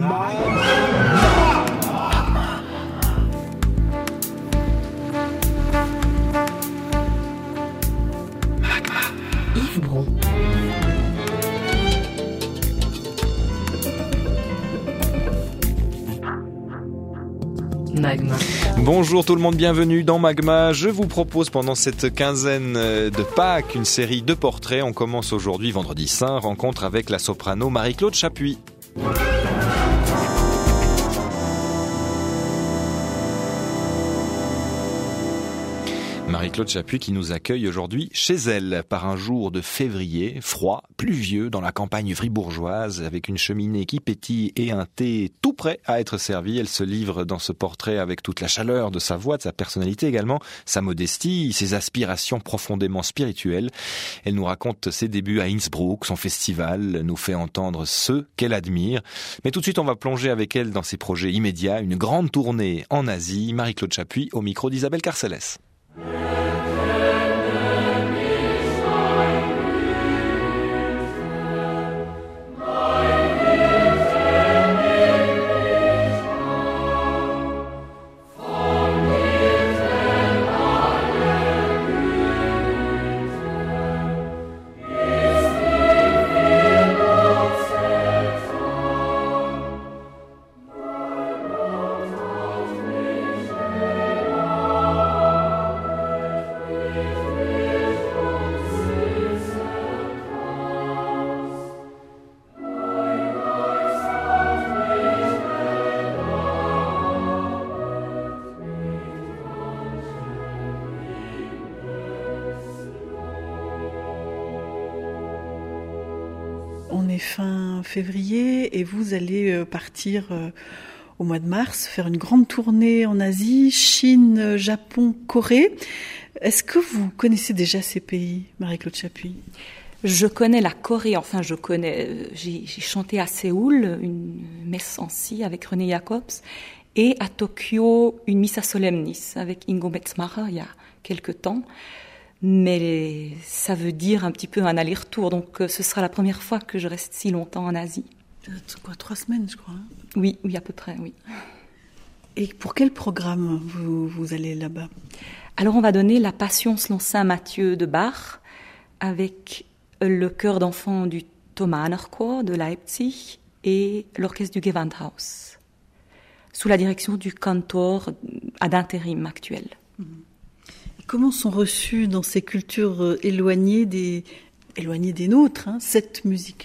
Yves Bron. Magma. Bonjour tout le monde, bienvenue dans Magma. Je vous propose pendant cette quinzaine de Pâques une série de portraits. On commence aujourd'hui, vendredi saint, rencontre avec la soprano Marie-Claude Chapuis. Marie-Claude Chapuis qui nous accueille aujourd'hui chez elle par un jour de février, froid, pluvieux dans la campagne fribourgeoise avec une cheminée qui pétille et un thé tout prêt à être servi. Elle se livre dans ce portrait avec toute la chaleur de sa voix, de sa personnalité également, sa modestie, ses aspirations profondément spirituelles. Elle nous raconte ses débuts à Innsbruck, son festival, nous fait entendre ceux qu'elle admire. Mais tout de suite on va plonger avec elle dans ses projets immédiats, une grande tournée en Asie. Marie-Claude Chapuis au micro d'Isabelle Carcellès. On est fin février et vous allez partir au mois de mars, faire une grande tournée en Asie, Chine, Japon, Corée. Est-ce que vous connaissez déjà ces pays, Marie-Claude Chapuis ? Je connais la Corée, j'ai chanté à Séoul une messe en si avec René Jacobs et à Tokyo une missa solemnis avec Ingo Metzmacher il y a quelque temps. Mais ça veut dire un petit peu un aller-retour, donc ce sera la première fois que je reste si longtemps en Asie. 3 semaines, je crois. Oui, à peu près, oui. Et pour quel programme vous allez là-bas ? Alors on va donner la Passion selon Saint Matthieu de Bach avec le chœur d'enfants du Thomanerchor de Leipzig et l'orchestre du Gewandhaus, sous la direction du cantor ad interim actuel. Comment sont reçues dans ces cultures éloignées des nôtres, cette musique-là ?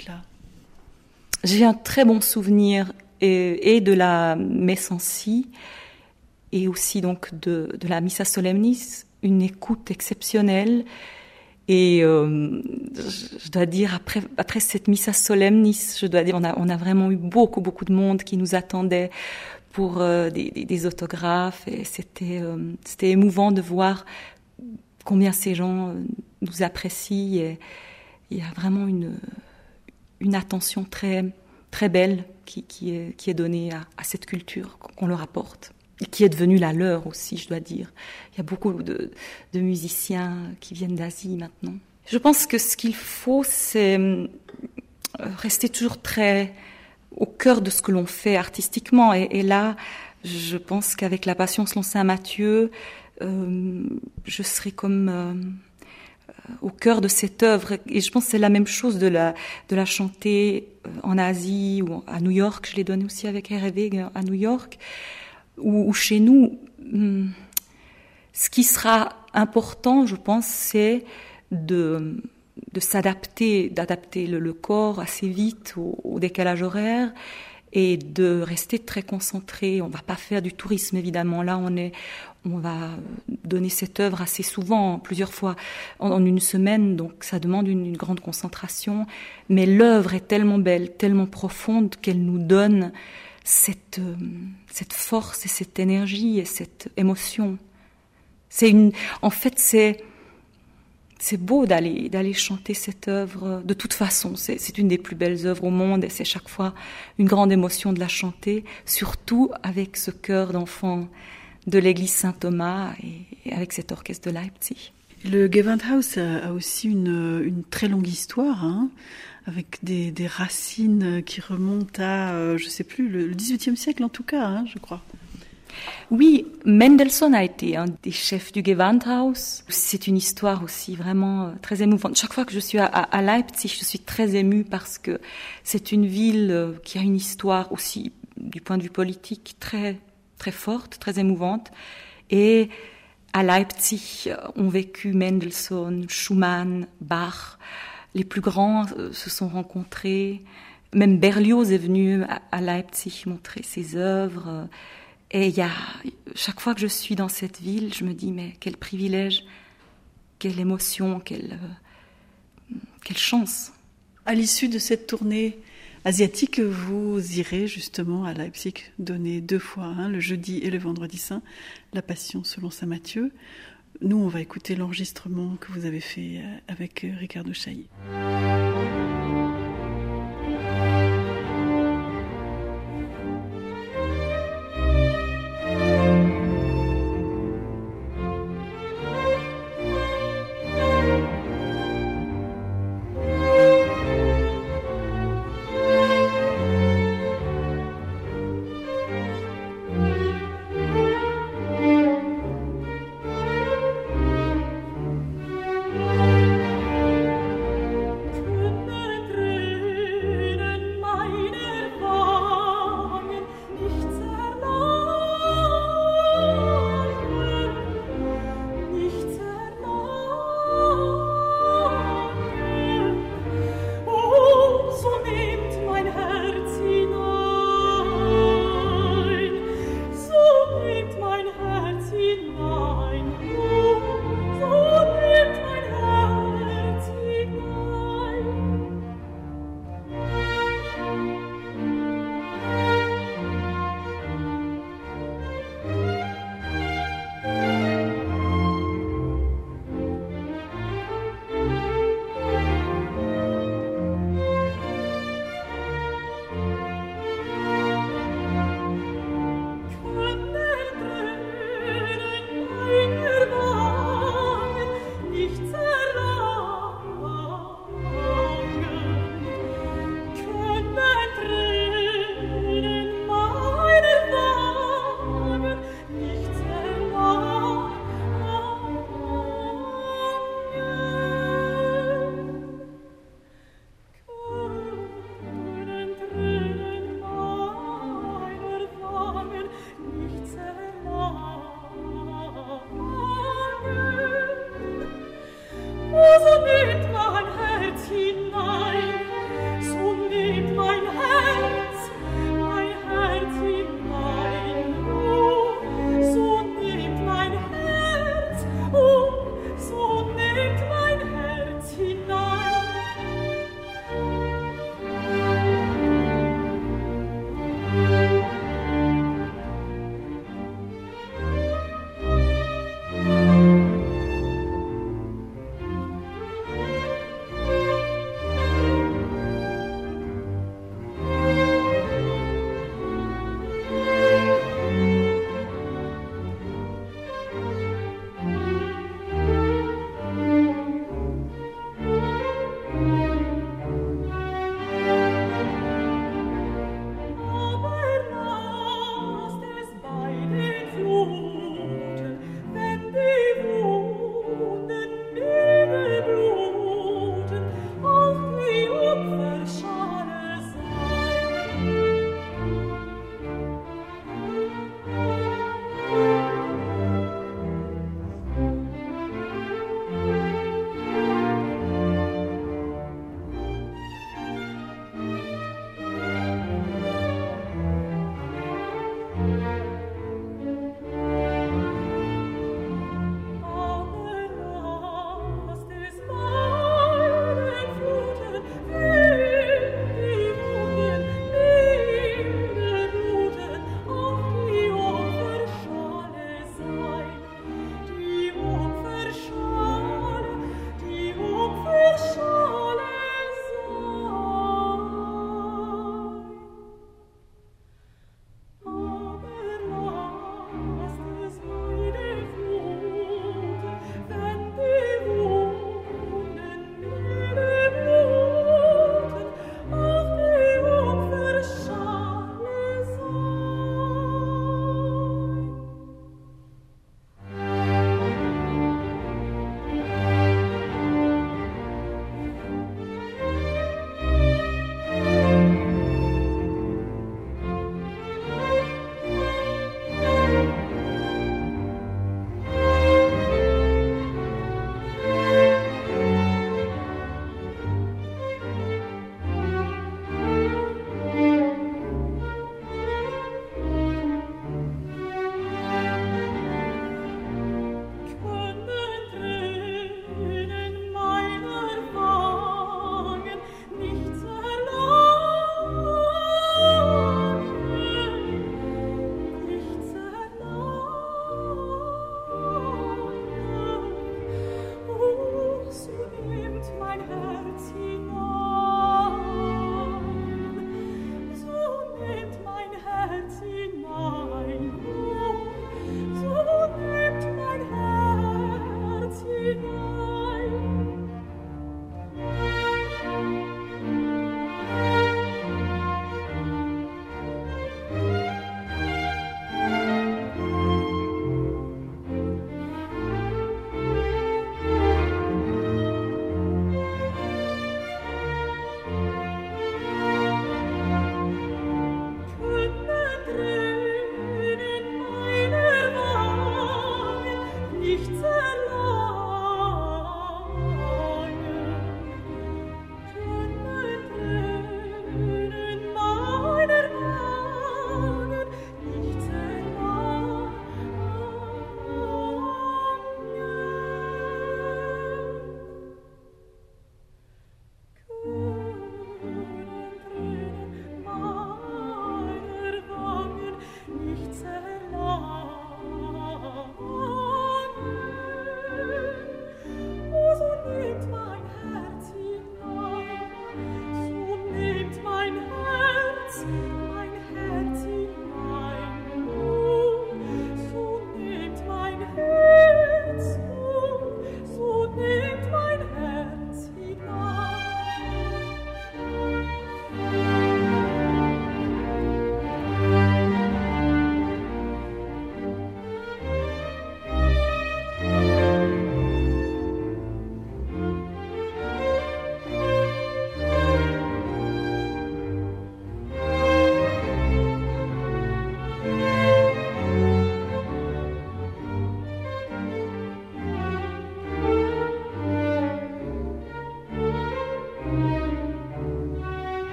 J'ai un très bon souvenir et de la messe en si et aussi donc de la missa solemnis, une écoute exceptionnelle. Et je dois dire, après cette missa solemnis, on a vraiment eu beaucoup de monde qui nous attendait pour des autographes. Et c'était émouvant de voir combien ces gens nous apprécient. Et il y a vraiment une attention très, très belle qui est donnée à cette culture qu'on leur apporte. Et qui est devenue la leur aussi, je dois dire. Il y a beaucoup de musiciens qui viennent d'Asie maintenant. Je pense que ce qu'il faut, c'est rester toujours très au cœur de ce que l'on fait artistiquement. Et là, je pense qu'avec la Passion selon Saint Matthieu, je serai comme au cœur de cette œuvre. Et je pense que c'est la même chose de la chanter en Asie ou à New York. Je l'ai donnée aussi avec R&V à New York. Ou chez nous, ce qui sera important, je pense, c'est de s'adapter, d'adapter le corps assez vite au décalage horaire et de rester très concentré. On va pas faire du tourisme, évidemment. Là, on va donner cette œuvre assez souvent, plusieurs fois en une semaine, donc ça demande une grande concentration. Mais l'œuvre est tellement belle, tellement profonde qu'elle nous donne cette force et cette énergie et cette émotion. C'est beau d'aller chanter cette œuvre. De toute façon, c'est une des plus belles œuvres au monde et c'est chaque fois une grande émotion de la chanter, surtout avec ce chœur d'enfants de l'église Saint-Thomas et avec cet orchestre de Leipzig. Le Gewandhaus a aussi une très longue histoire, avec des racines qui remontent à, je sais plus, le XVIIIe siècle en tout cas, hein, je crois. Oui, Mendelssohn a été un des chefs du Gewandhaus. C'est une histoire aussi vraiment très émouvante. Chaque fois que je suis à Leipzig, je suis très émue parce que c'est une ville qui a une histoire aussi, du point de vue politique, très, très forte, très émouvante. Et à Leipzig ont vécu Mendelssohn, Schumann, Bach. Les plus grands se sont rencontrés. Même Berlioz est venu à Leipzig montrer ses œuvres. Et chaque fois que je suis dans cette ville, je me dis, mais quel privilège, quelle émotion, quelle chance. À l'issue de cette tournée asiatique, vous irez justement à Leipzig donner 2 fois, le jeudi et le vendredi saint, la Passion selon saint Matthieu. Nous, on va écouter l'enregistrement que vous avez fait avec Ricardo Chailly.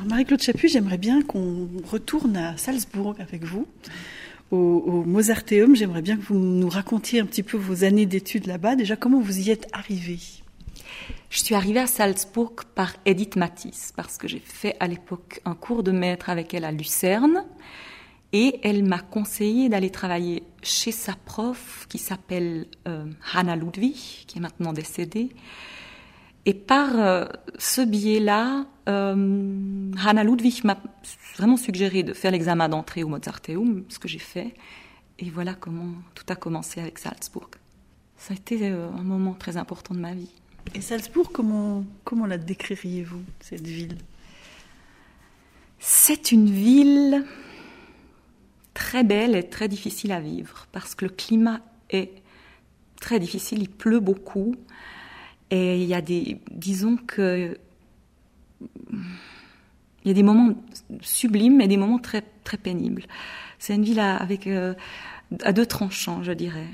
Alors Marie-Claude Chaput, j'aimerais bien qu'on retourne à Salzbourg avec vous, au Mozarteum. J'aimerais bien que vous nous racontiez un petit peu vos années d'études là-bas. Déjà, comment vous y êtes arrivée ? Je suis arrivée à Salzbourg par Edith Matisse, parce que j'ai fait à l'époque un cours de maître avec elle à Lucerne, et elle m'a conseillé d'aller travailler chez sa prof, qui s'appelle Hanna Ludwig, qui est maintenant décédée. Et par ce biais-là, Hanna Ludwig m'a vraiment suggéré de faire l'examen d'entrée au Mozarteum, ce que j'ai fait. Et voilà comment tout a commencé avec Salzbourg. Ça a été un moment très important de ma vie. Et Salzbourg, comment la décririez-vous, cette ville ? C'est une ville très belle et très difficile à vivre, parce que le climat est très difficile, il pleut beaucoup, et il y a disons que il y a des moments sublimes et des moments très, très pénibles. C'est une ville avec à deux tranchants, je dirais.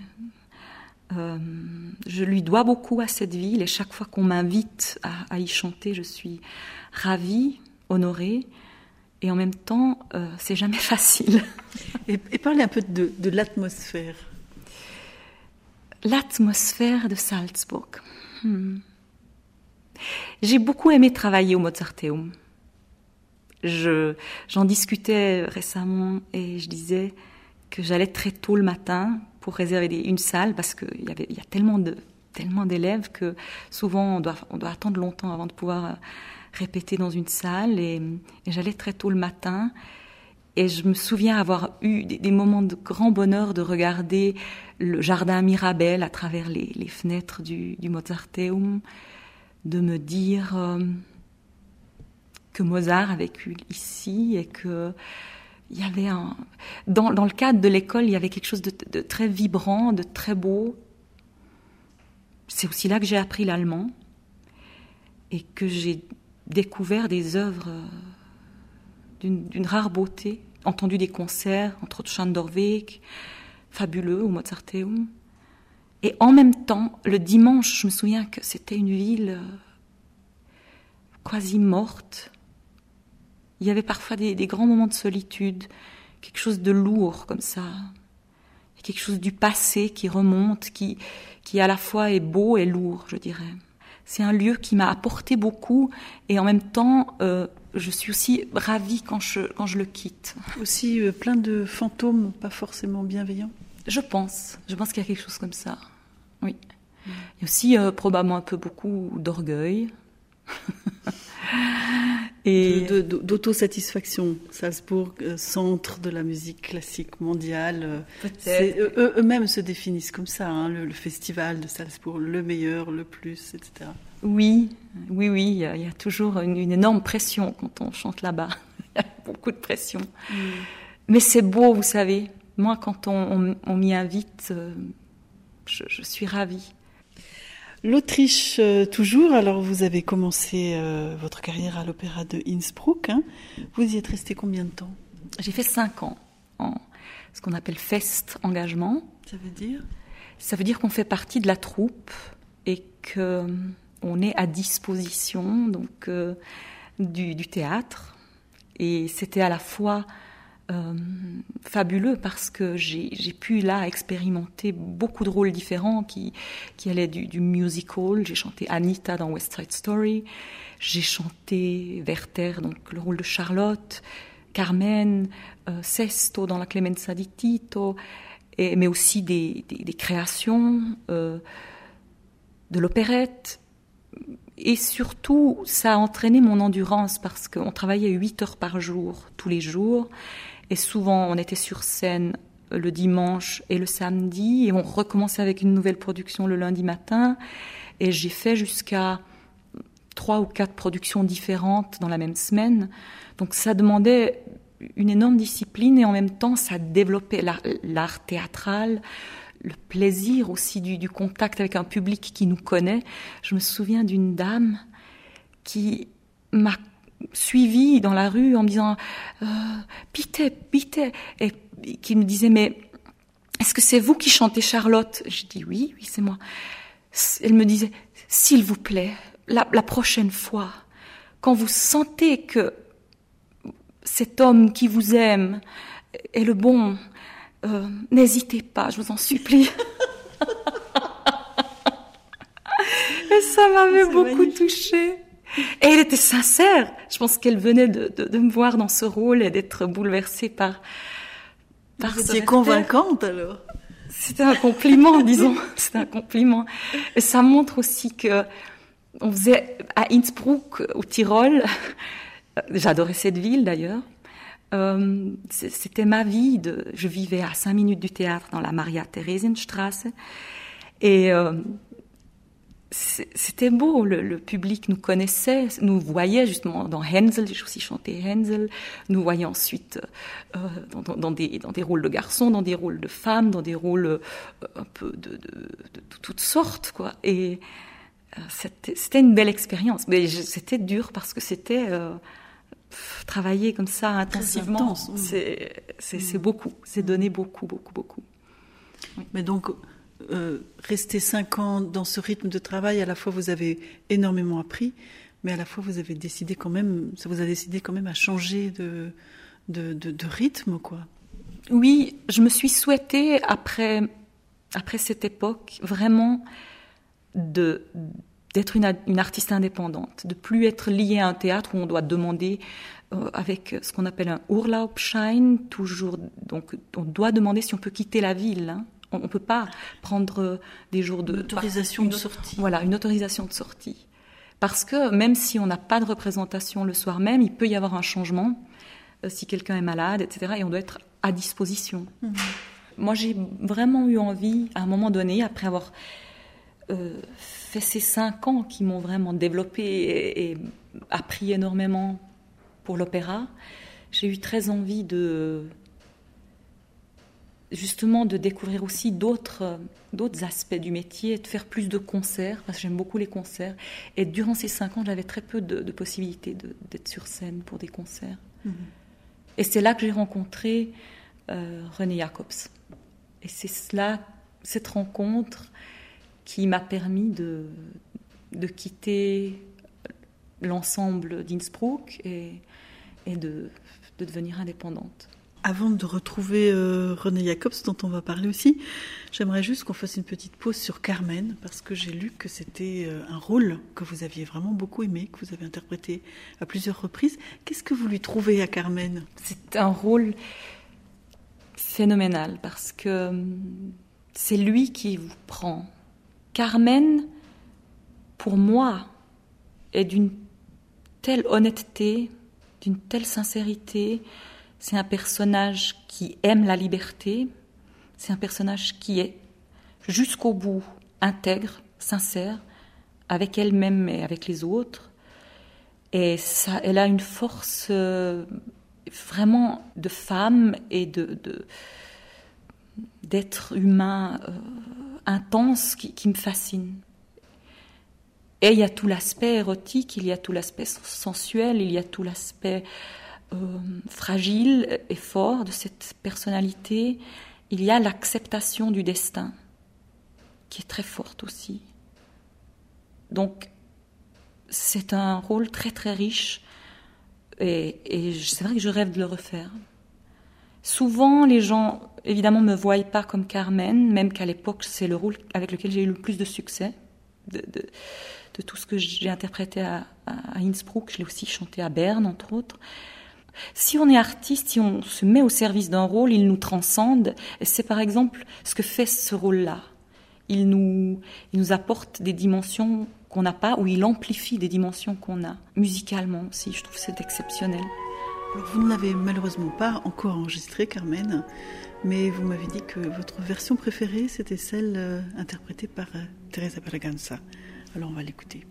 Je lui dois beaucoup à cette ville, et chaque fois qu'on m'invite à y chanter, je suis ravie, honorée, et en même temps, c'est jamais facile. Et parlez un peu de l'atmosphère. L'atmosphère de Salzbourg. J'ai beaucoup aimé travailler au Mozarteum. J'en discutais récemment et je disais que j'allais très tôt le matin pour réserver une salle, parce qu'il y a tellement d'élèves que souvent on doit attendre longtemps avant de pouvoir répéter dans une salle, et j'allais très tôt le matin, et je me souviens avoir eu des moments de grand bonheur de regarder le jardin Mirabel à travers les fenêtres du Mozarteum, de me dire que Mozart a vécu ici, et que il y avait dans le cadre de l'école, il y avait quelque chose de très vibrant, de très beau. C'est aussi là que j'ai appris l'allemand et que j'ai découvert des œuvres d'une rare beauté, entendu des concerts, entre autres Schandorweg, fabuleux au Mozarteum. Et en même temps, le dimanche, je me souviens que c'était une ville quasi morte. Il y avait parfois des grands moments de solitude, quelque chose de lourd comme ça, quelque chose du passé qui remonte, qui à la fois est beau et lourd, je dirais. C'est un lieu qui m'a apporté beaucoup, et en même temps, je suis aussi ravie quand je le quitte. Aussi plein de fantômes, pas forcément bienveillants. Je pense qu'il y a quelque chose comme ça, oui. Il y a aussi probablement un peu beaucoup d'orgueil. Et d'autosatisfaction. Salzbourg, centre de la musique classique mondiale. Eux-mêmes se définissent comme ça, le festival de Salzbourg, le meilleur, le plus, etc. Oui, il y a toujours une énorme pression quand on chante là-bas. Il y a beaucoup de pression. Mais c'est beau, vous savez. Moi, quand on m'y invite, je suis ravie. L'Autriche, toujours. Alors, vous avez commencé votre carrière à l'Opéra de Innsbruck. Vous y êtes resté combien de temps ? J'ai fait 5 ans en ce qu'on appelle Fest Engagement. Ça veut dire ? Ça veut dire qu'on fait partie de la troupe et qu'on est à disposition donc du théâtre. Et c'était à la fois fabuleux parce que j'ai pu là expérimenter beaucoup de rôles différents qui allaient du musical. J'ai chanté Anita dans West Side Story, j'ai chanté Werther, donc le rôle de Charlotte, Carmen, Sesto dans la Clemenza di Tito, mais aussi des créations de l'opérette. Et surtout, ça a entraîné mon endurance parce qu'on travaillait 8 heures par jour, tous les jours. Et souvent, on était sur scène le dimanche et le samedi, et on recommençait avec une nouvelle production le lundi matin. Et j'ai fait jusqu'à 3 ou 4 productions différentes dans la même semaine. Donc ça demandait une énorme discipline, et en même temps, ça développait l'art théâtral, le plaisir aussi du contact avec un public qui nous connaît. Je me souviens d'une dame qui m'a suivie dans la rue en me disant Bitte, et qui me disait mais est-ce que c'est vous qui chantez Charlotte? J'ai dit oui, c'est moi. Elle me disait s'il vous plaît, la prochaine fois, quand vous sentez que cet homme qui vous aime est le bon. N'hésitez pas, je vous en supplie. Et ça m'avait beaucoup touchée. Et elle était sincère. Je pense qu'elle venait de me voir dans ce rôle et d'être bouleversée par Vous étiez convaincante alors. C'était un compliment, disons. C'était un compliment. Et ça montre aussi que on faisait à Innsbruck, au Tyrol. J'adorais cette ville d'ailleurs. C'était ma vie. Je vivais à 5 minutes du théâtre dans la Maria-Theresienstraße. Et c'était beau. Le public nous connaissait, nous voyait justement dans Hänsel. J'ai aussi chanté Hänsel. Nous voyait ensuite dans des rôles de garçons, dans des rôles de femmes, dans des rôles un peu de toutes sortes, quoi. Et c'était une belle expérience. Mais c'était dur parce que c'était travailler comme ça intensivement. Intense, c'est beaucoup. C'est donner beaucoup. Oui. Mais donc, rester 5 ans dans ce rythme de travail, à la fois vous avez énormément appris, mais à la fois vous avez décidé quand même, ça vous a décidé quand même à changer de rythme, quoi. Oui, je me suis souhaitée après cette époque vraiment d'être une artiste indépendante, de plus être liée à un théâtre où on doit demander avec ce qu'on appelle un Urlaubschein, toujours. Donc, on doit demander si on peut quitter la ville. Hein. On ne peut pas prendre des jours de... Une autorisation de sortie. Voilà, une autorisation de sortie. Parce que même si on n'a pas de représentation le soir même, il peut y avoir un changement si quelqu'un est malade, etc. Et on doit être à disposition. Mmh. Moi, j'ai vraiment eu envie, à un moment donné, après avoir fait ces 5 ans qui m'ont vraiment développée et appris énormément pour l'opéra, j'ai eu très envie justement de découvrir aussi d'autres aspects du métier, de faire plus de concerts, parce que j'aime beaucoup les concerts. Et durant ces 5 ans, j'avais très peu de possibilités d'être sur scène pour des concerts. Mmh. Et c'est là que j'ai rencontré René Jacobs. Et c'est cette rencontre qui m'a permis de quitter l'ensemble d'Innsbruck et de devenir indépendante. Avant de retrouver René Jacobs, dont on va parler aussi, j'aimerais juste qu'on fasse une petite pause sur Carmen, parce que j'ai lu que c'était un rôle que vous aviez vraiment beaucoup aimé, que vous avez interprété à plusieurs reprises. Qu'est-ce que vous lui trouvez à Carmen ? C'est un rôle phénoménal, parce que c'est lui qui vous prend. Carmen, pour moi, est d'une telle honnêteté, d'une telle sincérité. C'est un personnage qui aime la liberté. C'est un personnage qui est jusqu'au bout intègre, sincère, avec elle-même et avec les autres. Et ça, elle a une force vraiment de femme et d'être humain intense qui me fascine. Et il y a tout l'aspect érotique, il y a tout l'aspect sensuel, il y a tout l'aspect fragile et fort de cette personnalité. Il y a l'acceptation du destin, qui est très forte aussi. Donc, c'est un rôle très très riche, et c'est vrai que je rêve de le refaire. Souvent, les gens, évidemment, ne me voient pas comme Carmen, même qu'à l'époque, c'est le rôle avec lequel j'ai eu le plus de succès. De tout ce que j'ai interprété à Innsbruck, je l'ai aussi chanté à Berne, entre autres. Si on est artiste, si on se met au service d'un rôle, il nous transcende. Et c'est par exemple ce que fait ce rôle-là. Il nous apporte des dimensions qu'on n'a pas, ou il amplifie des dimensions qu'on a. Musicalement aussi, je trouve que c'est exceptionnel. Alors, vous ne l'avez malheureusement pas encore enregistré, Carmen, mais vous m'avez dit que votre version préférée, c'était celle interprétée par Teresa Berganza. Alors on va l'écouter.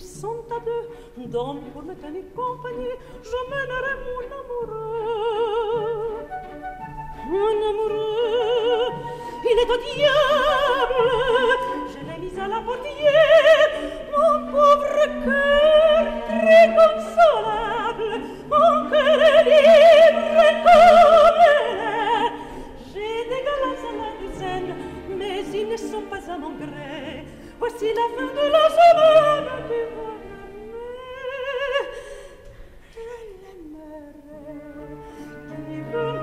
sont à deux, donc pour me tenir compagnie, je mènerai mon amoureux. Mon amoureux, il est au diable, je l'ai mis à la portière, mon pauvre cœur très consolable, mon cœur est libre comme l'air. J'ai des galants à la douzaine, mais ils ne sont pas à mon gré. Voici la fin de la semaine, tu vas l'aimer. Tu veux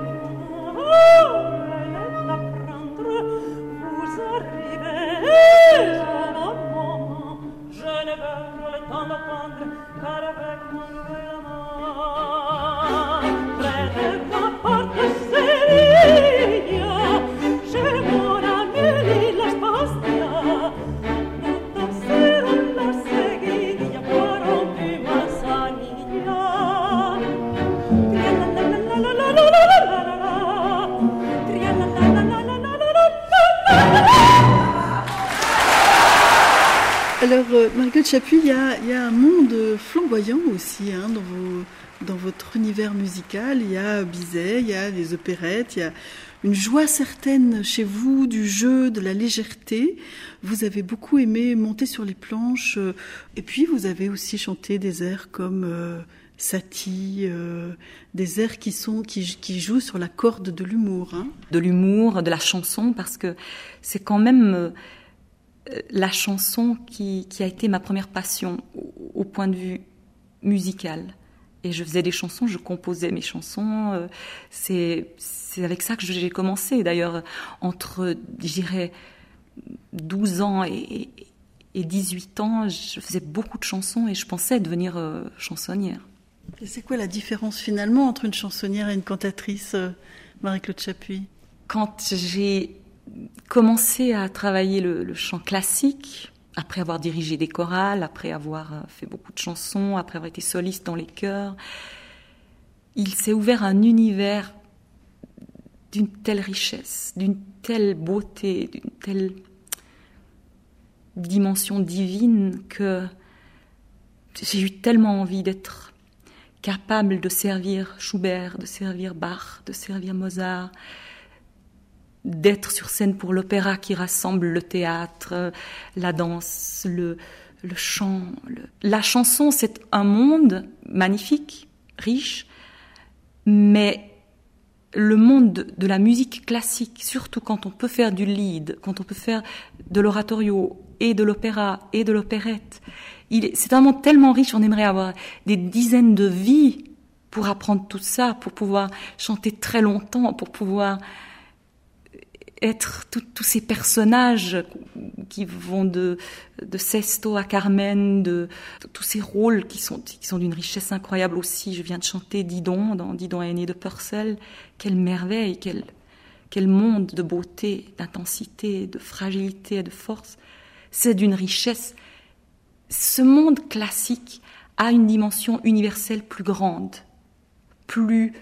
la prendre, vous arrivez au bon moment. Je ne veux le temps d'attendre, car avec mon nouvel amant, près de ma porte Sévilla, j'ai mon ami la Spastia. Nous danserons la seguidilla pour rompre ma sanilla. Alors, Marguerite Chappuis, il y a un monde flamboyant aussi hein, dans votre univers musical. Il y a Bizet, il y a les opérettes, il y a une joie certaine chez vous, du jeu, de la légèreté. Vous avez beaucoup aimé monter sur les planches. Et puis, vous avez aussi chanté des airs comme Satie, des airs qui jouent sur la corde de l'humour. Hein. De l'humour, de la chanson, parce que c'est quand même la chanson qui a été ma première passion au point de vue musical. Et je faisais des chansons, je composais mes chansons. C'est avec ça que j'ai commencé. D'ailleurs, entre, je dirais, 12 ans et 18 ans, je faisais beaucoup de chansons et je pensais devenir chansonnière. Et c'est quoi la différence finalement entre une chansonnière et une cantatrice, Marie-Claude Chappuis ? Quand j'ai commencé à travailler le chant classique, après avoir dirigé des chorales, après avoir fait beaucoup de chansons, après avoir été soliste dans les chœurs, il s'est ouvert un univers d'une telle richesse, d'une telle beauté, d'une telle dimension divine que j'ai eu tellement envie d'être capable de servir Schubert, de servir Bach, de servir Mozart, d'être sur scène pour l'opéra qui rassemble le théâtre, la danse, le chant. La chanson, c'est un monde magnifique, riche, mais le monde de la musique classique, surtout quand on peut faire du lied, quand on peut faire de l'oratorio et de l'opéra et de l'opérette, c'est un monde tellement riche, on aimerait avoir des dizaines de vies pour apprendre tout ça, pour pouvoir chanter très longtemps, pour pouvoir être tous ces personnages qui vont de Sesto à Carmen, de tous ces rôles qui sont d'une richesse incroyable aussi. Je viens de chanter Didon dans Didon aîné de Purcell. Quelle merveille, quel monde de beauté, d'intensité, de fragilité, de force. C'est d'une richesse. Ce monde classique a une dimension universelle plus grande, plus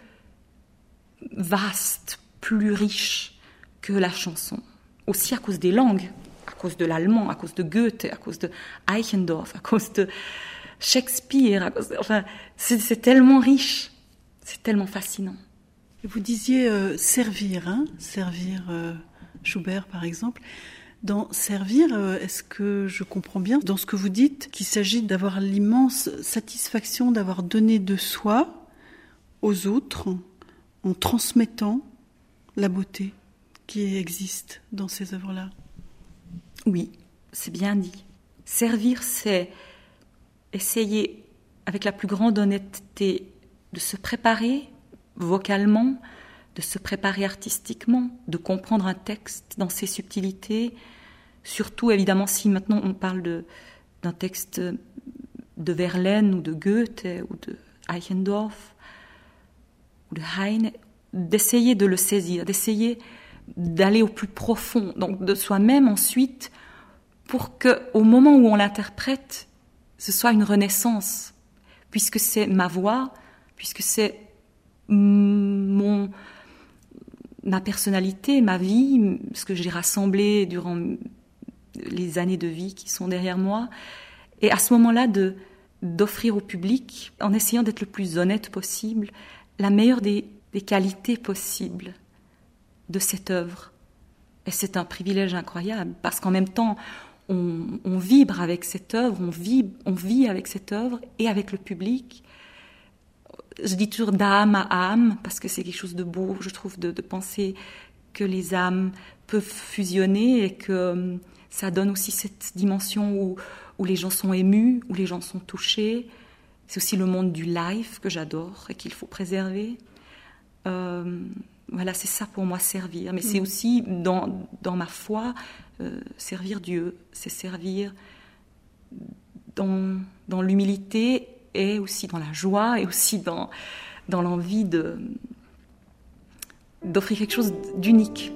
vaste, plus riche que la chanson. Aussi à cause des langues, à cause de l'allemand, à cause de Goethe, à cause de Eichendorff, à cause de Shakespeare. C'est tellement riche, c'est tellement fascinant. Vous disiez servir Schubert par exemple. Dans servir, est-ce que je comprends bien dans ce que vous dites qu'il s'agit d'avoir l'immense satisfaction d'avoir donné de soi aux autres en transmettant la beauté qui existe dans ces œuvres-là? Oui, c'est bien dit. Servir, c'est essayer avec la plus grande honnêteté de se préparer vocalement, de se préparer artistiquement, de comprendre un texte dans ses subtilités, surtout évidemment si maintenant on parle d'un texte de Verlaine ou de Goethe ou de Eichendorff ou de Heine, d'essayer de le saisir, d'essayer d'aller au plus profond, donc de soi-même ensuite, pour qu'au moment où on l'interprète, ce soit une renaissance, puisque c'est ma voix, puisque c'est ma personnalité, ma vie, ce que j'ai rassemblé durant les années de vie qui sont derrière moi, Et à ce moment-là, d'offrir au public, en essayant d'être le plus honnête possible, la meilleure des qualités possibles de cette œuvre. Et c'est un privilège incroyable, parce qu'en même temps, on vibre avec cette œuvre, on vit avec cette œuvre et avec le public. Je dis toujours d'âme à âme, parce que c'est quelque chose de beau, je trouve, de penser que les âmes peuvent fusionner et que ça donne aussi cette dimension où les gens sont émus, où les gens sont touchés. C'est aussi le monde du live que j'adore et qu'il faut préserver. Voilà, c'est ça pour moi, servir. Mais c'est aussi, dans ma foi, servir Dieu. C'est servir dans l'humilité et aussi dans la joie et aussi dans l'envie d'offrir quelque chose d'unique.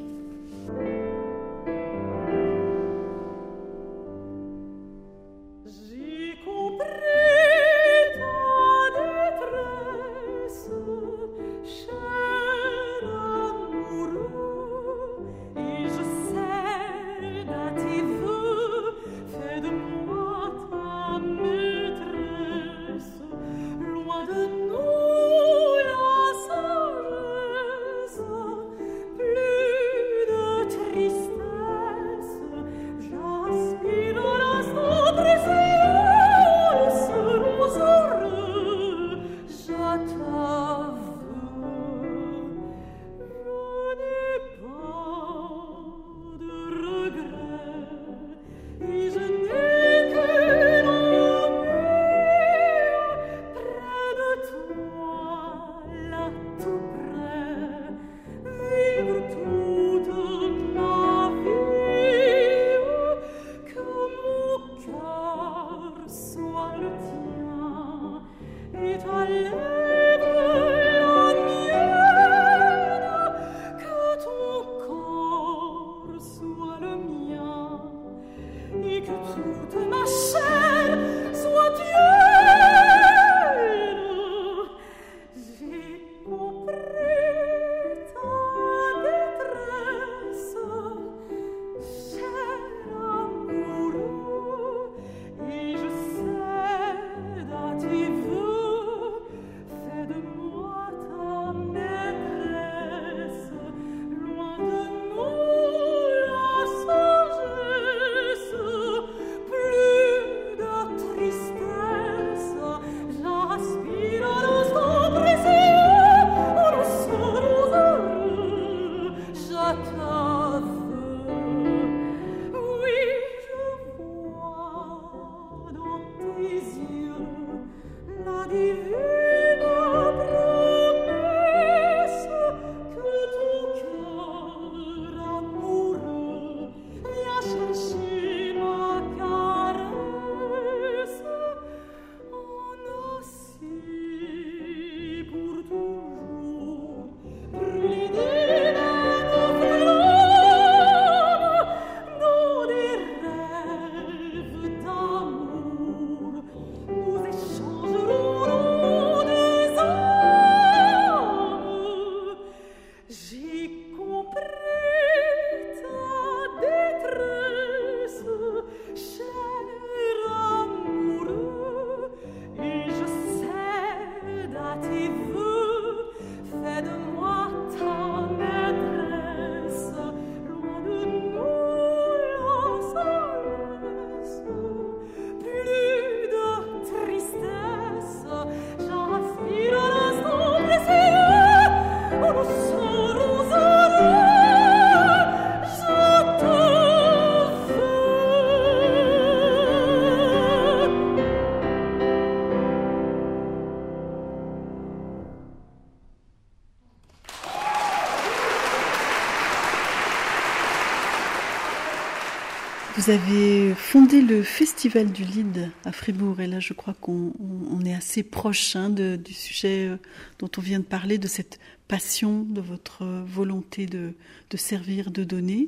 Vous avez fondé le Festival du Lied à Fribourg, et là je crois qu'on est assez proche du sujet dont on vient de parler, de cette passion, de votre volonté de servir, de donner.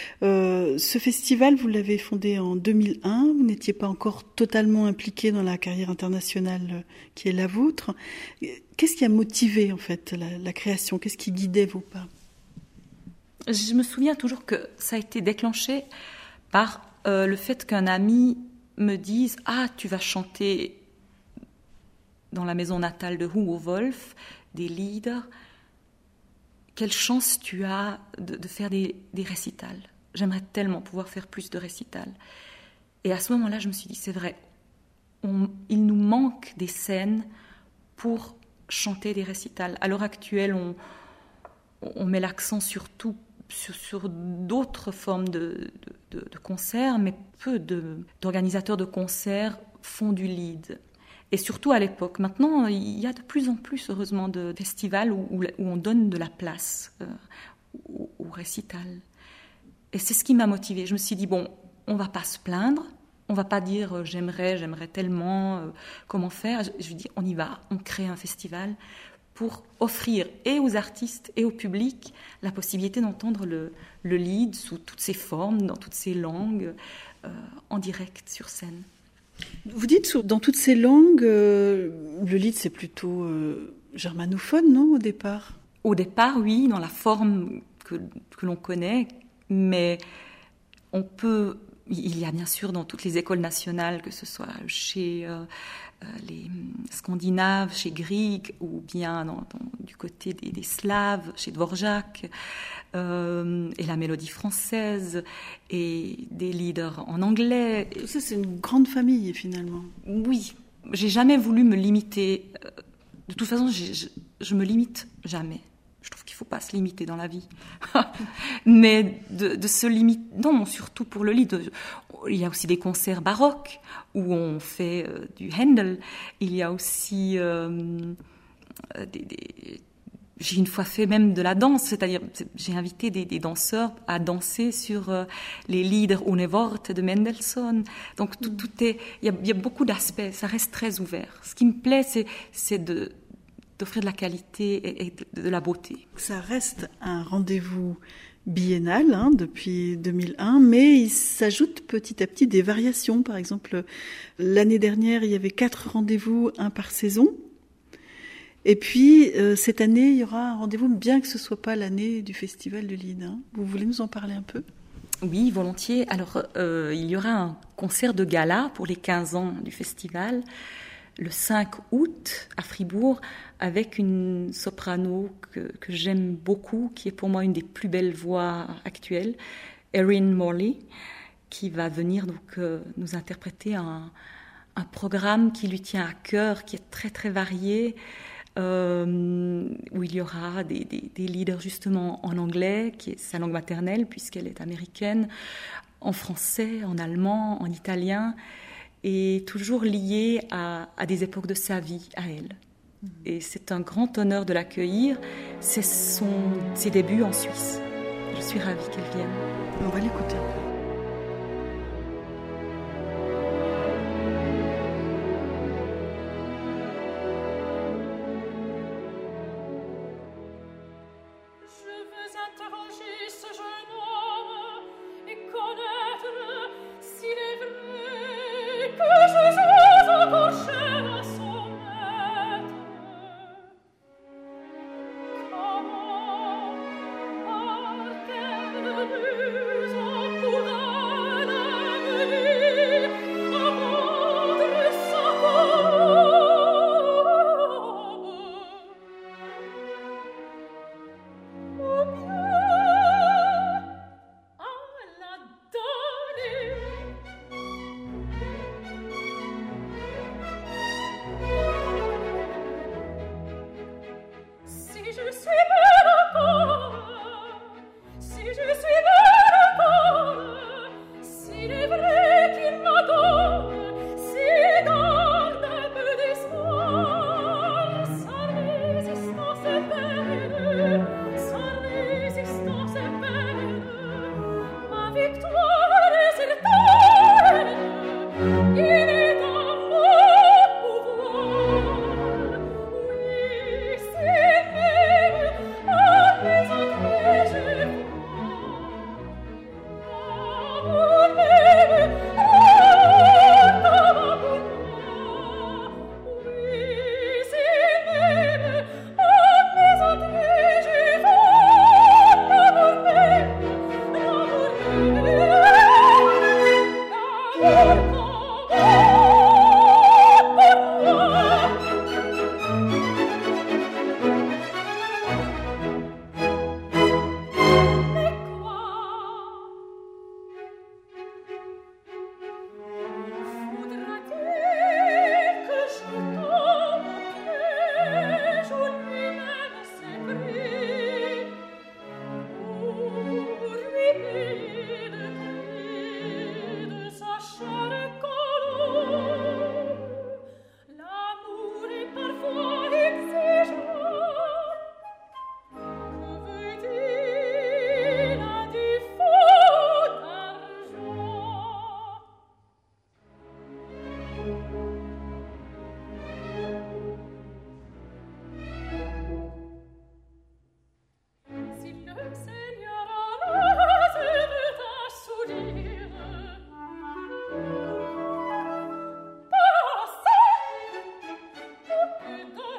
Ce festival, vous l'avez fondé en 2001, vous n'étiez pas encore totalement impliqué dans la carrière internationale qui est la vôtre. Qu'est-ce qui a motivé en fait la création? Qu'est-ce qui guidait vos pas? Je me souviens toujours que ça a été déclenché par le fait qu'un ami me disent « Ah, tu vas chanter dans la maison natale de Hugo Wolf, des leaders. Quelle chance tu as de faire des récitals. J'aimerais tellement pouvoir faire plus de récitals. » Et à ce moment-là, je me suis dit, c'est vrai, il nous manque des scènes pour chanter des récitals. À l'heure actuelle, on met l'accent surtout sur d'autres formes de concerts, mais peu d'organisateurs de concerts font du lead. Et surtout à l'époque. Maintenant, il y a de plus en plus, heureusement, de festivals où on donne de la place au récital. Et c'est ce qui m'a motivée. Je me suis dit, bon, on ne va pas se plaindre, on ne va pas dire j'aimerais tellement, comment faire. Je dis, on y va, on crée un festival pour offrir et aux artistes et au public la possibilité d'entendre le lead sous toutes ses formes, dans toutes ses langues, en direct sur scène. Vous dites dans toutes ces langues, le lead c'est plutôt germanophone, non, au départ ? Au départ, oui, dans la forme que l'on connaît, mais il y a bien sûr dans toutes les écoles nationales, que ce soit chez les Scandinaves, chez Grieg, ou bien du côté des Slaves, chez Dvorak, et la mélodie française, et des leaders en anglais. Tout ça, c'est une grande famille, finalement. Oui, j'ai jamais voulu me limiter. De toute façon, je me limite jamais. Je trouve qu'il ne faut pas se limiter dans la vie. Mais de se limiter... Non, surtout pour le lead. Il y a aussi des concerts baroques où on fait du Handel. Il y a aussi... J'ai une fois fait même de la danse, c'est-à-dire j'ai invité des danseurs à danser sur les Lieder ohne Worte de Mendelssohn. Donc tout est... Il y a beaucoup d'aspects, ça reste très ouvert. Ce qui me plaît, c'est d'offrir de la qualité et de la beauté. Ça reste un rendez-vous biennal depuis 2001, mais il s'ajoute petit à petit des variations. Par exemple, l'année dernière, il y avait 4 rendez-vous, 1 par saison. Et puis, cette année, il y aura un rendez-vous, bien que ce ne soit pas l'année du Festival de Lied. Vous voulez nous en parler un peu ? Oui, volontiers. Alors, il y aura un concert de gala pour les 15 ans du festival, le 5 août à Fribourg, avec une soprano que j'aime beaucoup, qui est pour moi une des plus belles voix actuelles, Erin Morley, qui va venir donc nous interpréter un programme qui lui tient à cœur, qui est très très varié, où il y aura des leaders justement en anglais, qui est sa langue maternelle puisqu'elle est américaine, en français, en allemand, en italien, et toujours lié à des époques de sa vie, à elle. Et c'est un grand honneur de l'accueillir. C'est ses débuts en Suisse. Je suis ravie qu'elle vienne. On va l'écouter. Pour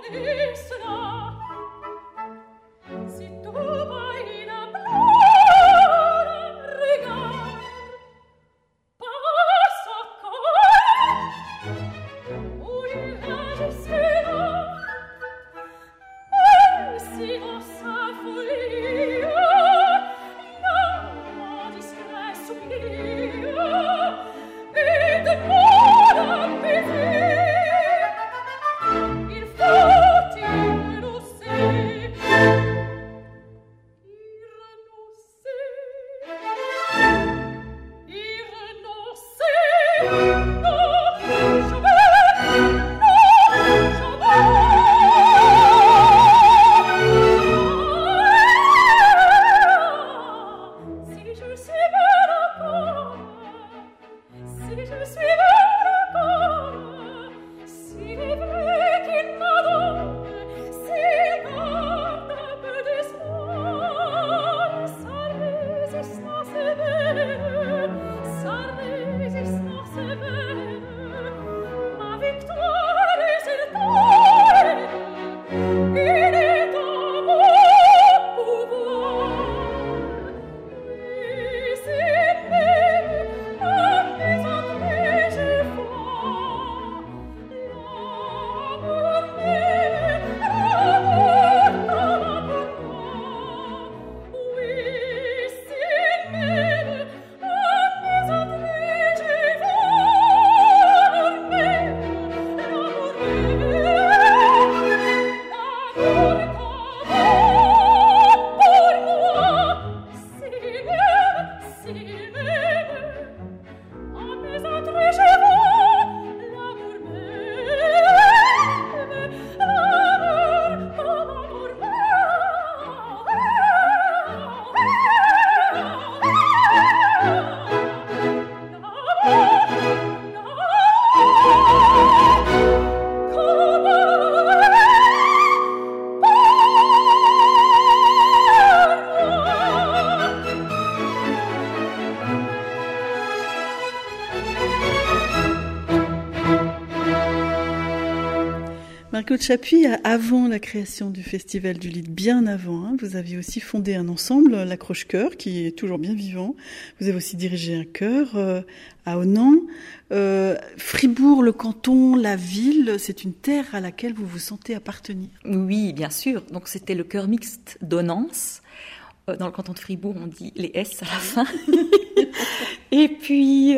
Claude Chapuis, avant la création du Festival du Lied, bien avant, vous aviez aussi fondé un ensemble, l'Accroche-Cœur, qui est toujours bien vivant. Vous avez aussi dirigé un chœur à Onnan. Fribourg, le canton, la ville, c'est une terre à laquelle vous vous sentez appartenir. Oui, bien sûr. Donc c'était le chœur mixte d'Onnance. Dans le canton de Fribourg, on dit les S à la fin. Et puis...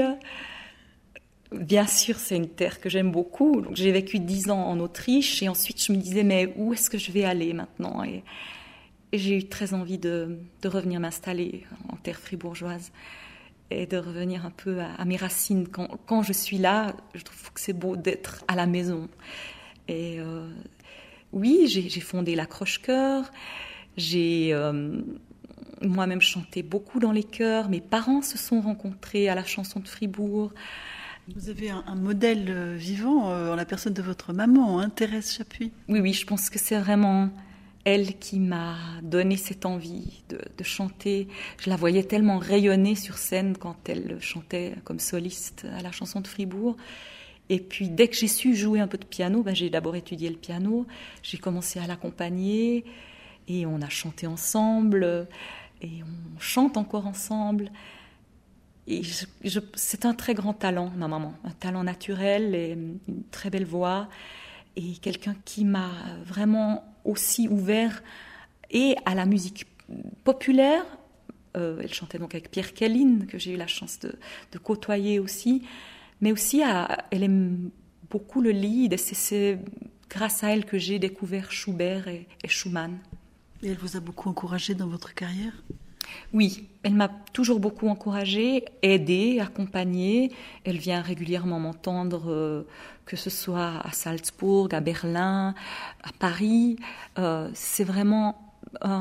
bien sûr, c'est une terre que j'aime beaucoup. Donc, j'ai vécu 10 ans en Autriche et ensuite je me disais mais où est-ce que je vais aller maintenant et j'ai eu très envie de revenir m'installer en terre fribourgeoise et de revenir un peu à mes racines. Quand je suis là, je trouve que c'est beau d'être à la maison. Et oui, j'ai fondé l'Accroche-Cœur. J'ai moi-même chanté beaucoup dans les chœurs. Mes parents se sont rencontrés à la chanson de Fribourg. Vous avez un modèle vivant en la personne de votre maman, Thérèse Chapuis. Oui, je pense que c'est vraiment elle qui m'a donné cette envie de chanter. Je la voyais tellement rayonner sur scène quand elle chantait comme soliste à la chanson de Fribourg. Et puis, dès que j'ai su jouer un peu de piano, j'ai d'abord étudié le piano. J'ai commencé à l'accompagner et on a chanté ensemble et on chante encore ensemble. Et c'est un très grand talent, ma maman, un talent naturel et une très belle voix et quelqu'un qui m'a vraiment aussi ouvert et à la musique populaire. Elle chantait donc avec Pierre Kelline, que j'ai eu la chance de côtoyer aussi, mais aussi elle aime beaucoup le lied et c'est grâce à elle que j'ai découvert Schubert et Schumann. Et elle vous a beaucoup encouragé dans votre carrière ? Oui, elle m'a toujours beaucoup encouragée, aidée, accompagnée. Elle vient régulièrement m'entendre, que ce soit à Salzbourg, à Berlin, à Paris. C'est vraiment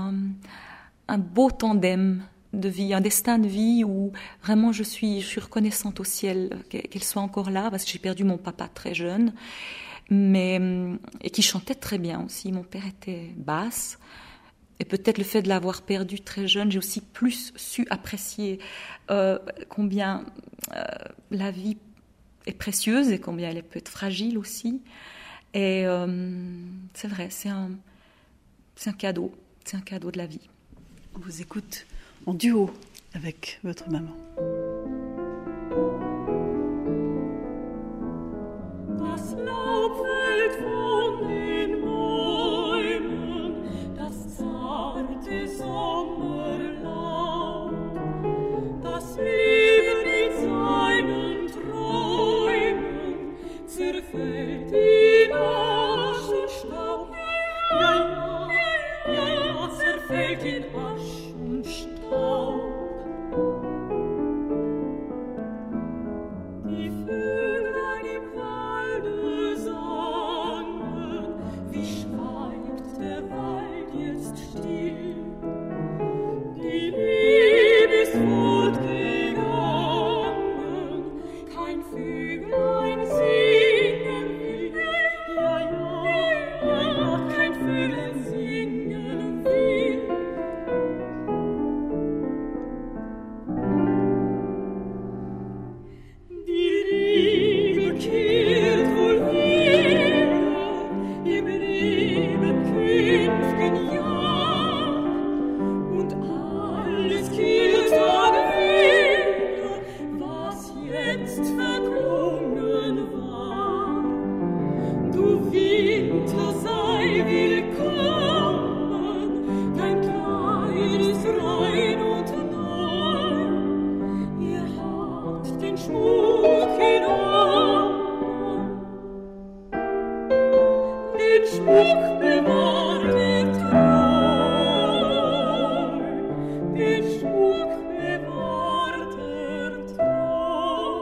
un beau tandem de vie, un destin de vie où vraiment je suis reconnaissante au ciel qu'elle soit encore là, parce que j'ai perdu mon papa très jeune, et qui chantait très bien aussi. Mon père était basse. Et peut-être le fait de l'avoir perdu très jeune, j'ai aussi plus su apprécier combien la vie est précieuse et combien elle peut être fragile aussi. Et c'est vrai, c'est un cadeau de la vie. On vous écoute en duo avec votre maman. Das Laub fällt von den Bäumen, das zarte Sommerlaub, das Leben mit seinen Träumen zerfällt in Asch und Staub. Ja, ja, ja, zerfällt in Asch und Staub. Die Vöglein im Walde sangen, wie schweigt der Wald jetzt still. Die Liebe ist fortgegangen, kein Vöglein singen will. Ja, ja, ja, kein Vöglein singen will. Die Liebe kehrt wohl wieder im Leben künftigen Jahr und alles kehrt dann wieder, was jetzt verklungen war. Du Winter sei willkommen, dein Kleid ist rein und neu. Ihr habt den Schmuck genommen, den Schmuck bewahrt ihr treu, den Schmuck bewahrt ihr treu.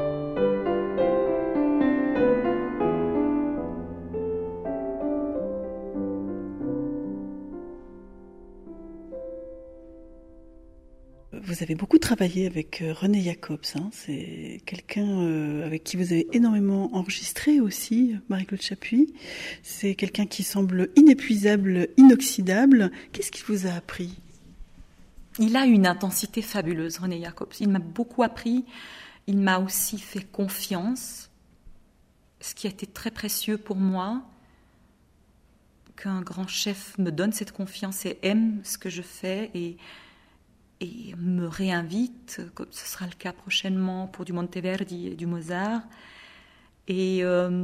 Vous avez beaucoup travaillé avec René Jacobs, hein. C'est quelqu'un avec qui vous avez énormément enregistré aussi, Marie-Claude Chapuis. C'est quelqu'un qui semble inépuisable, inoxydable. Qu'est-ce qu'il vous a appris ? Il a une intensité fabuleuse, René Jacobs. Il m'a beaucoup appris. Il m'a aussi fait confiance, ce qui a été très précieux pour moi, qu'un grand chef me donne cette confiance et aime ce que je fais et me réinvite, comme ce sera le cas prochainement pour du Monteverdi et du Mozart. Et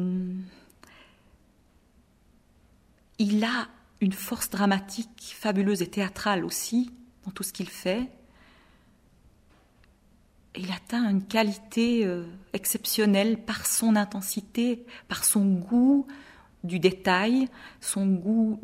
il a une force dramatique fabuleuse et théâtrale aussi dans tout ce qu'il fait. Et il atteint une qualité exceptionnelle par son intensité, par son goût du détail, son goût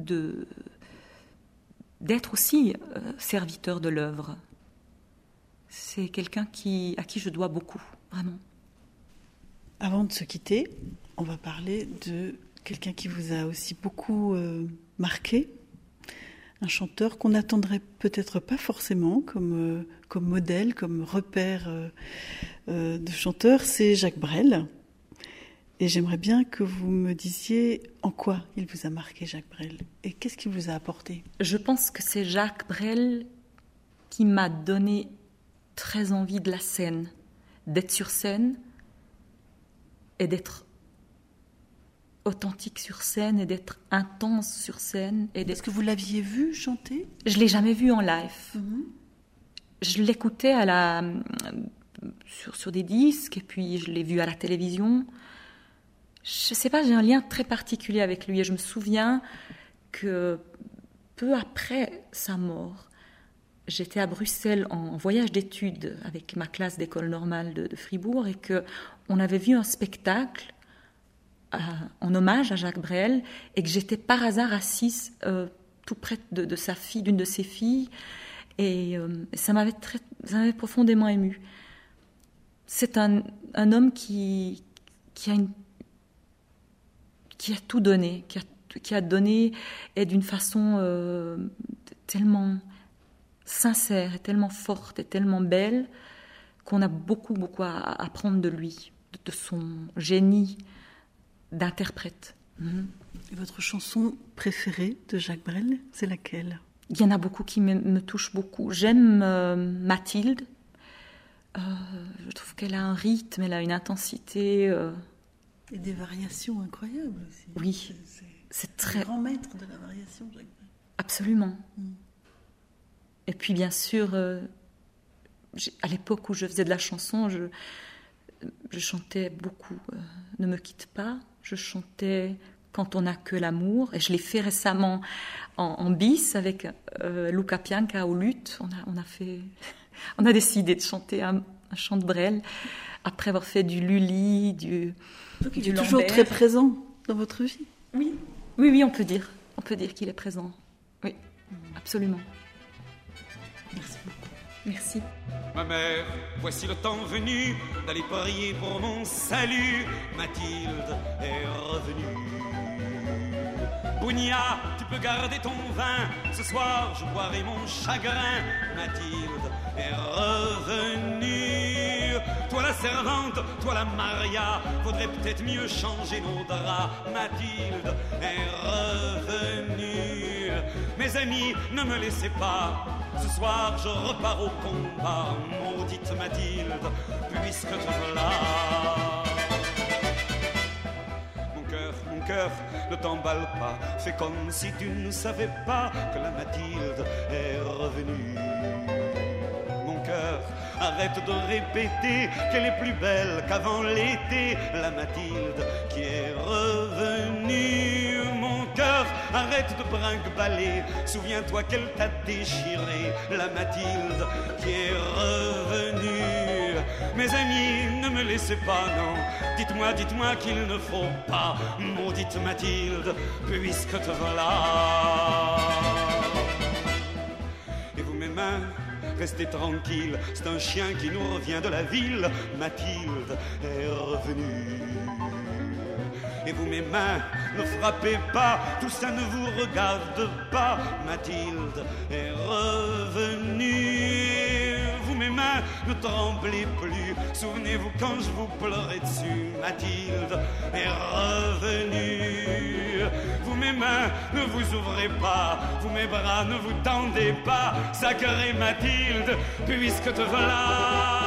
d'être aussi serviteur de l'œuvre. C'est quelqu'un à qui je dois beaucoup, vraiment. Avant de se quitter, on va parler de quelqu'un qui vous a aussi beaucoup marqué, un chanteur qu'on n'attendrait peut-être pas forcément comme modèle, comme repère de chanteur, c'est Jacques Brel. Et j'aimerais bien que vous me disiez en quoi il vous a marqué, Jacques Brel, et qu'est-ce qu'il vous a apporté. Je pense que c'est Jacques Brel qui m'a donné très envie de la scène, d'être sur scène et d'être authentique sur scène et d'être intense sur scène. Est-ce que vous l'aviez vu chanter ? Je ne l'ai jamais vu en live. Je l'écoutais sur des disques et puis je l'ai vu à la télévision. Je ne sais pas, j'ai un lien très particulier avec lui et je me souviens que peu après sa mort, j'étais à Bruxelles en voyage d'études avec ma classe d'école normale de Fribourg et qu'on avait vu un spectacle en hommage à Jacques Brel et que j'étais par hasard assise tout près de sa fille, d'une de ses filles et ça m'avait profondément émue. C'est un homme qui a tout donné, qui a donné et d'une façon tellement sincère et tellement forte et tellement belle qu'on a beaucoup à apprendre de lui, de son génie d'interprète. Et votre chanson préférée de Jacques Brel, c'est laquelle ? Il y en a beaucoup qui me touchent beaucoup. J'aime Mathilde. Je trouve qu'elle a un rythme, elle a une intensité Et des variations incroyables aussi. Oui, c'est très... grand maître de la variation, Jacques Brel. Absolument. Et puis bien sûr, à l'époque où je faisais de la chanson, je chantais beaucoup Ne me quitte pas, je chantais Quand on n'a que l'amour, et je l'ai fait récemment en bis avec Luca Pianca au luth. On a décidé de chanter un chant de Brel après avoir fait du Lully, du Donc il est Lambert. toujours très présent dans votre vie. Oui, on peut dire qu'il est présent. Oui, absolument. Merci beaucoup. Merci. Ma mère, voici le temps venu d'aller prier pour mon salut. Mathilde est revenue. Bounia, tu peux garder ton vin. Ce soir, je boirai mon chagrin. Mathilde est revenue. Toi la servante, toi la Maria, faudrait peut-être mieux changer nos draps. Mathilde est revenue. Mes amis, ne me laissez pas. Ce soir, je repars au combat. Maudite Mathilde, puisque te voilà. Mon cœur, ne t'emballe pas. Fais comme si tu ne savais pas que la Mathilde est revenue. Mon cœur, arrête de répéter qu'elle est plus belle qu'avant l'été. La Mathilde qui est revenue. Mon cœur, arrête de brinque-baller. Souviens-toi qu'elle t'a déchiré. La Mathilde qui est revenue. Mes amis, ne me laissez pas, non. Dites-moi qu'il ne faut pas. Maudite Mathilde, puisque te voilà. Et vous, mes mains, restez tranquilles. C'est un chien qui nous revient de la ville. Mathilde est revenue. Et vous, mes mains, ne frappez pas. Tout ça ne vous regarde pas. Mathilde est revenue. Vous, mes mains, ne tremblez plus. Souvenez-vous quand je vous pleurais dessus. Mathilde est revenue. Vous, mes mains, ne vous ouvrez pas. Vous, mes bras, ne vous tendez pas. Sacrée Mathilde, puisque te voilà.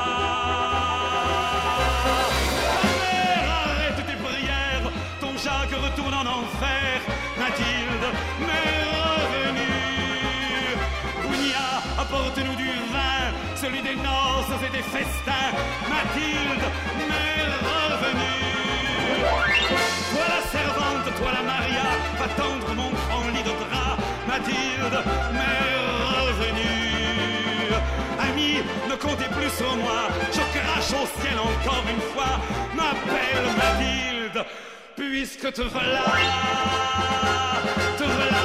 Jacques retourne en enfer. Mathilde m'est revenue. Bounia, apporte-nous du vin, celui des noces et des festins. Mathilde m'est revenue. Toi la servante, toi la Maria, va tendre mon grand lit de drap. Mathilde m'est revenue. Amis, ne comptez plus sur moi. Je crache au ciel encore une fois. M'appelle Mathilde, puisque te voilà, te voilà.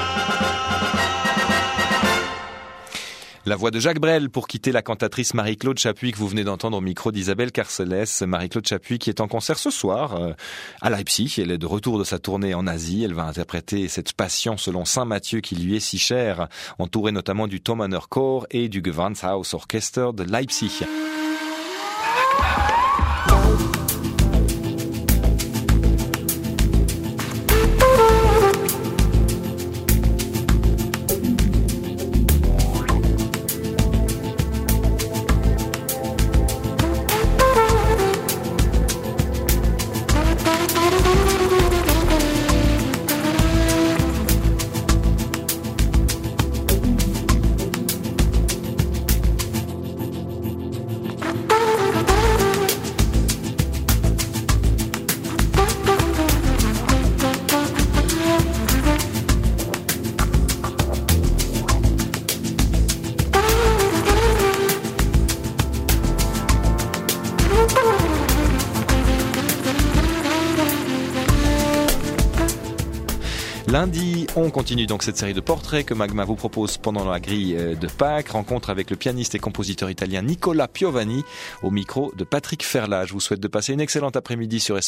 La voix de Jacques Brel pour quitter la cantatrice Marie-Claude Chapuis que vous venez d'entendre au micro d'Isabelle Carcelès. Marie-Claude Chapuis qui est en concert ce soir à Leipzig. Elle est de retour de sa tournée en Asie. Elle va interpréter cette passion selon Saint Matthieu qui lui est si chère, entourée notamment du Thomaner Chor et du Gewandhaus Orchester de Leipzig. Lundi, on continue donc cette série de portraits que Magma vous propose pendant la grille de Pâques. Rencontre avec le pianiste et compositeur italien Nicola Piovani au micro de Patrick Ferla. Je vous souhaite de passer une excellente après-midi sur